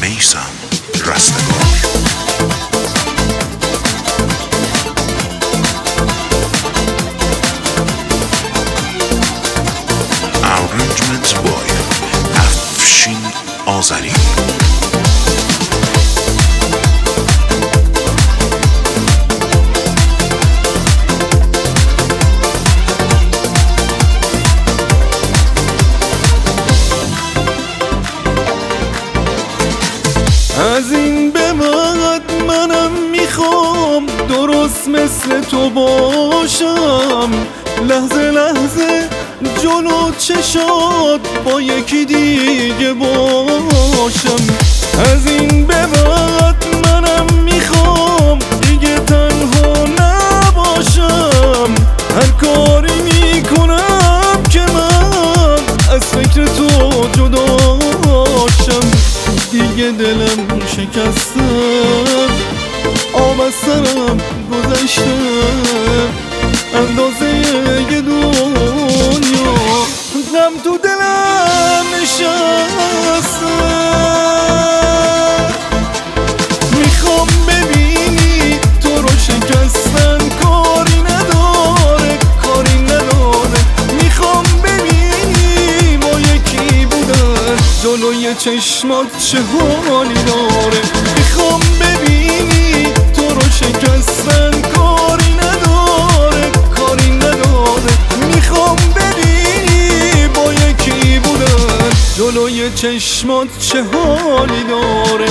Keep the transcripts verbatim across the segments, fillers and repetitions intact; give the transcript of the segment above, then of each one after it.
میثم رستگار. Arrangements by افشین آذری. از این به بعد منم میخوام درست مثل تو باشم، لحظه لحظه جلو چشات با یکی دیگه باشم. از این به بعد منم میخوام دیگه تنها نباشم، هر کاری میکنم که من از فکر تو جداشم. دیگه دلم شکسته، آب از سرم گذشته، اندازه یه دنیا غم تو دلم نشسته. میخوام ببینی تو رو شکستن کاری نداره، کاری نداره. میخوام ببینی ما یکی بودن جلوی چشمات چه حالی داره. میخوام ببینی تو رو شکستن کاری نداره، کاری نداره. میخوام ببینی با یکی بودن جلوی چشمات چه حالی داره.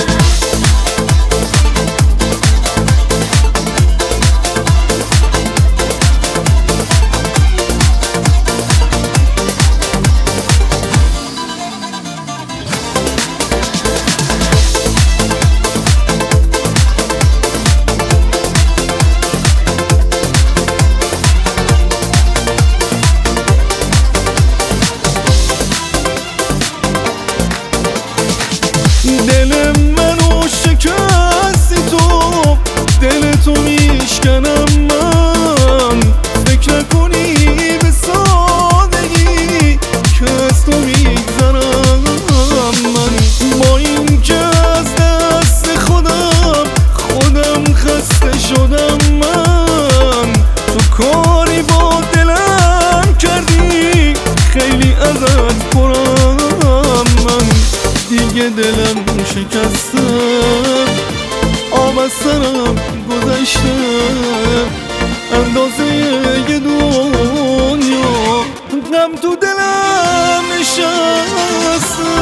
دل منو شکستی تو، دل تو میشکنم من. فکر نکنی به سادگی که از تو میگذرم من. با این که از دست خودم خودم خسته شدم من. تو کاری با دلم کردی خیلی ازت پرم من. دیگه دلم شکسته، آب از سرم گذشته، اندازه یه دنیا غم تو دلم نشسته.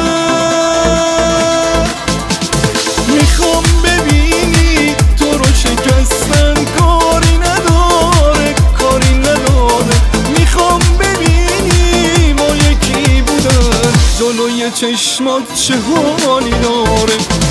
میخوام ببینی تو رو شکستن کاری نداره، کاری نداره. میخوام ببینی ما یکی بودن جلوی چشمات چه حالی داره.